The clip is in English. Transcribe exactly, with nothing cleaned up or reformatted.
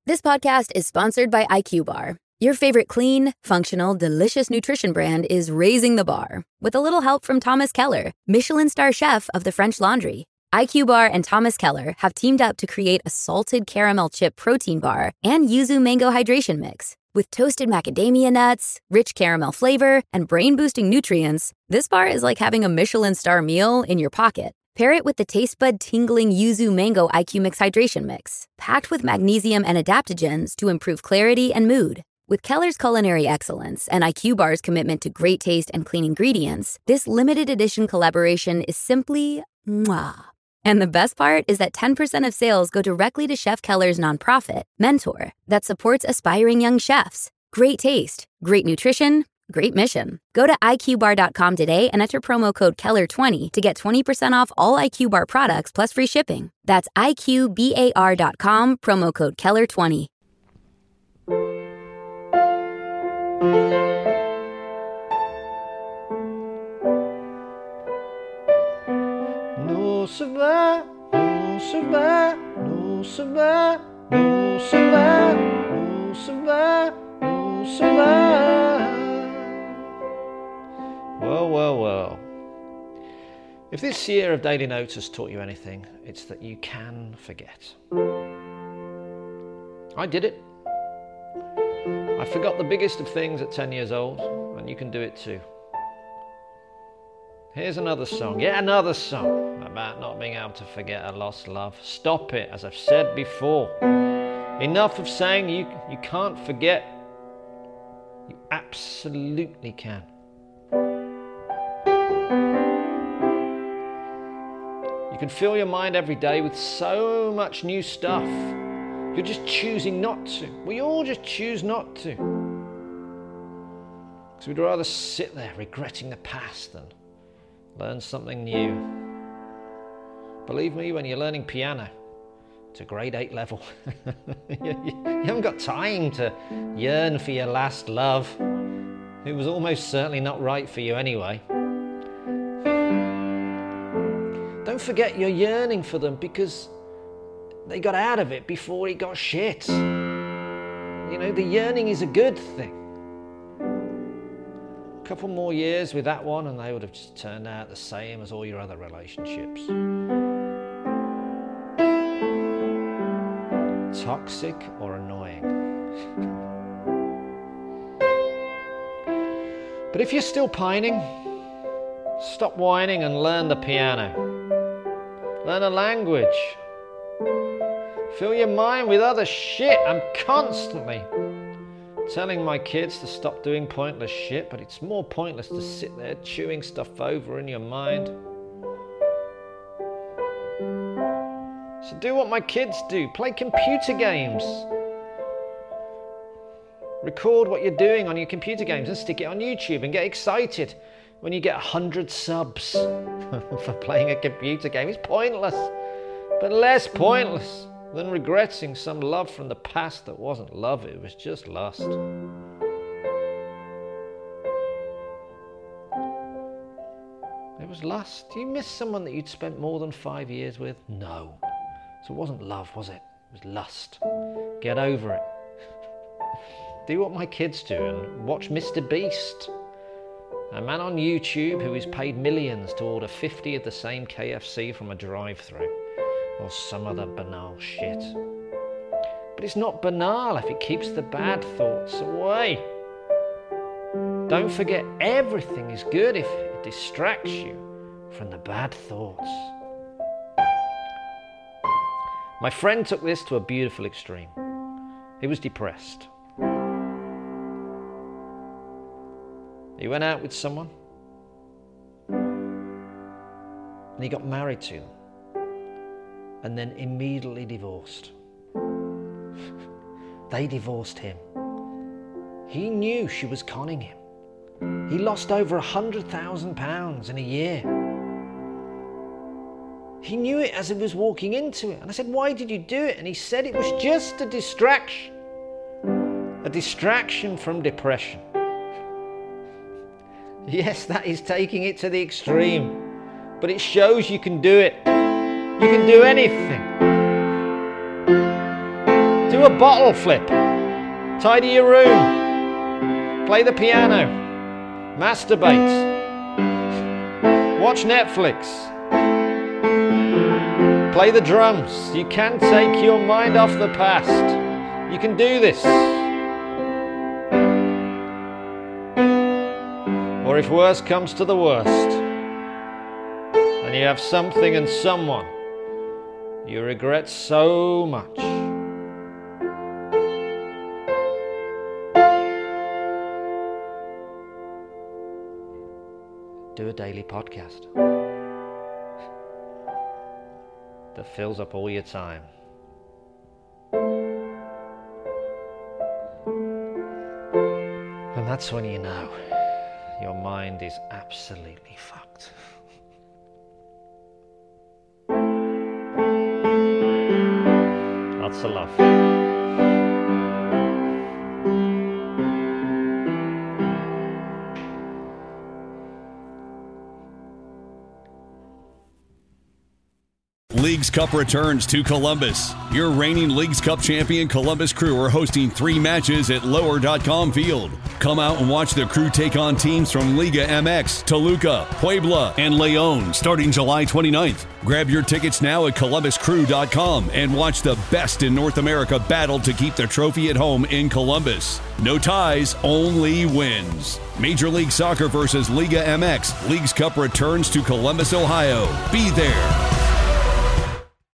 This podcast is sponsored by I Q Bar. Your favorite clean, functional, delicious nutrition brand is raising the bar with a little help from Thomas Keller, Michelin star chef of the French Laundry. I Q Bar and Thomas Keller have teamed up to create a salted caramel chip protein bar and yuzu mango hydration mix. With toasted macadamia nuts, rich caramel flavor, and brain-boosting nutrients, this bar is like having a Michelin star meal in your pocket. Pair it with the taste bud tingling yuzu mango I Q Mix hydration mix, packed with magnesium and adaptogens to improve clarity and mood. With Keller's culinary excellence and I Q Bar's commitment to great taste and clean ingredients, this limited edition collaboration is simply mwah. And the best part is that ten percent of sales go directly to Chef Keller's nonprofit, Mentor, that supports aspiring young chefs. Great taste, great nutrition, great mission. Go to I Q bar dot com today and enter promo code Keller twenty to get twenty percent off all I Q Bar products plus free shipping. That's I Q bar dot com, promo code Keller twenty. No ça va, no ça va, no ça va, no ça va, no ça va, no ça va. Well, well, well. If this year of Daily Notes has taught you anything, it's that you can forget. I did it. I forgot the biggest of things at ten years old, and you can do it too. Here's another song, yet another song about not being able to forget a lost love. Stop it, as I've said before. Enough of saying you, you can't forget. You absolutely can. You can fill your mind every day with so much new stuff. You're just choosing not to. We all just choose not to. Because we'd rather sit there regretting the past than learn something new. Believe me, when you're learning piano to grade eight level, you, you haven't got time to yearn for your last love, who was almost certainly not right for you anyway. Don't forget you're yearning for them because they got out of it before it got shit. You know, the yearning is a good thing. A couple more years with that one and they would have just turned out the same as all your other relationships. Toxic or annoying. But if you're still pining, stop whining and learn the piano. Learn a language. Fill your mind with other shit. I'm constantly telling my kids to stop doing pointless shit, but it's more pointless to sit there chewing stuff over in your mind. So do what my kids do. Play computer games. Record what you're doing on your computer games and stick it on YouTube and get excited when you get one hundred subs for playing a computer game. It's pointless, but less pointless than regretting some love from the past that wasn't love, it was just lust. It was lust. Do you miss someone that you'd spent more than five years with? No. So it wasn't love, was it? It was lust. Get over it. Do what my kids do and watch Mister Beast. A man on YouTube who is paid millions to order fifty of the same K F C from a drive-thru. Or some other banal shit. But it's not banal if it keeps the bad thoughts away. Don't forget everything is good if it distracts you from the bad thoughts. My friend took this to a beautiful extreme. He was depressed. He went out with someone and he got married to them. And then immediately divorced. They divorced him. He knew she was conning him. He lost over a hundred thousand pounds in a year. He knew it as he was walking into it. And I said, why did you do it? And he said it was just a distraction. A distraction from depression. Yes, that is taking it to the extreme. But it shows you can do it. You can do anything. Do Do a bottle flip. Tidy your room. Play the piano. Masturbate. Watch Netflix. Play the drums. You can take your mind off the past. You can do this. Or if worse comes to the worst, and you have something and someone you regret so much, do a daily podcast that fills up all your time. And that's when you know your mind is absolutely fucked. Lots of love. Leagues Cup returns to Columbus. Your reigning Leagues Cup champion Columbus Crew are hosting three matches at lower dot com field. Come out and watch the Crew take on teams from Liga M X, Toluca, Puebla, and Leon starting July twenty-ninth. Grab your tickets now at columbus crew dot com and watch the best in North America battle to keep the trophy at home in Columbus. No ties, only wins. Major League Soccer versus Liga M X. Leagues Cup returns to Columbus, Ohio. Be there.